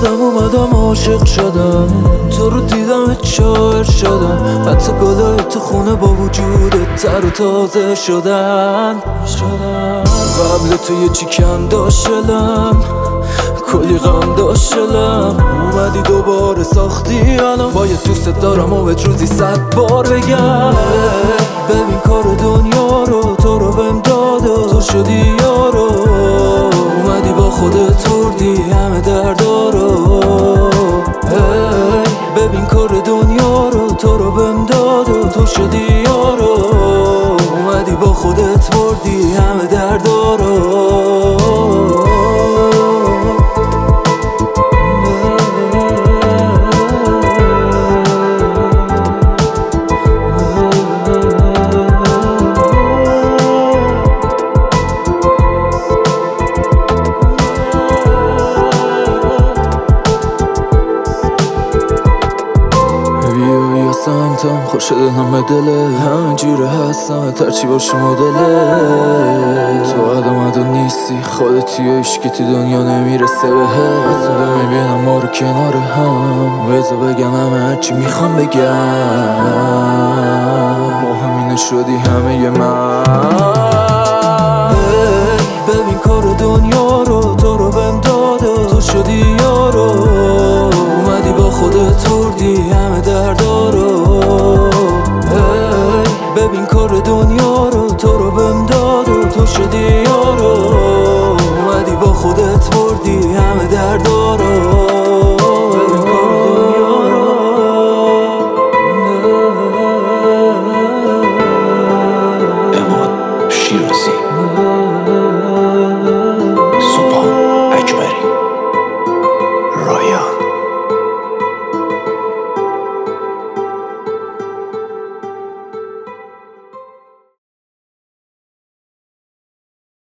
خودم اومدم عاشق شدم، تو رو دیدم شاعر شدم، حتی گلای تو خونه با وجودت تر و تازه شدن. قبل تو یه چیکن داشتم، کلی غم داشتم، اومدی دوباره ساختی الان باید دوست دارم و بهت روزی 100 بار بگم. ببین کار دنیا رو، تو رو بهم داده، تو شدی یارو، اومدی با خودت بردی همه دردا رو. ببین کار دنیا رو، تو رو بهم داده، تو شدی یارو، اومدی با خودت بردی همه دردا رو. سمتم خوش دلم به دله، همینجوره هستم ترچی باشه مدله. تو آدم نیستی، خودتی و عشقی تو دنیا نمیرسه به هم. میبینم ما رو کنار هم، بذار بگم همه هرچی میخوام بگم. ما همینه شدی همه من. ببین کار دنیا رو، تو رو بهم داده، تو شدی یارو، اومدی با خودت بردی همه دردا رو. ببین کار دنیا